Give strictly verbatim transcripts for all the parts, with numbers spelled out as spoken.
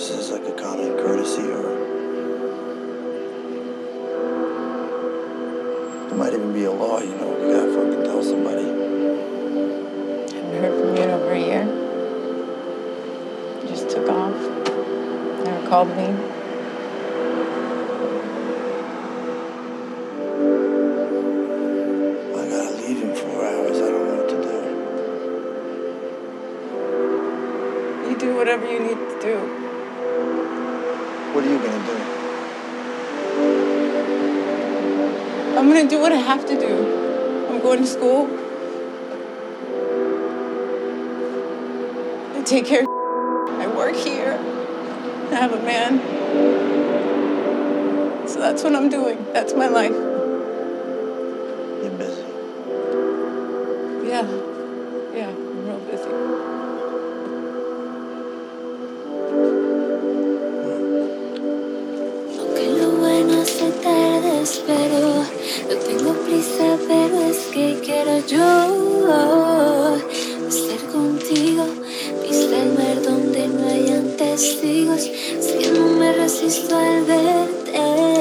Just as like a common courtesy, or it might even be a law, you know, you gotta fucking tell somebody. Haven't heard from you in over a year. You just took off. Never called me. I gotta leave in four hours. I don't know what to do. You do whatever you need to do. What are you gonna do? I'm gonna do what I have to do. I'm going to school. I take care of I work here. I have a man. So that's what I'm doing. That's my life. You're busy. Yeah. Yeah, I'm real busy. Aunque lo bueno se tarde, espero. No tengo prisa, pero es que quiero yo estar contigo. Viste el mar donde no hayan testigos. Es que no me resisto al verte.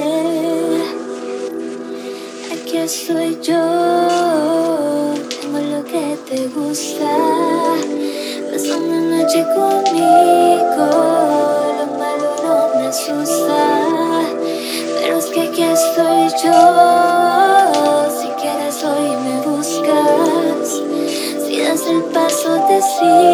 Aquí estoy yo. Tengo lo que te gusta. Pasando la noche conmigo. Lo malo no me asusta. Pero es que aquí estoy yo. Si quieres hoy me buscas. Si das el paso te sigo.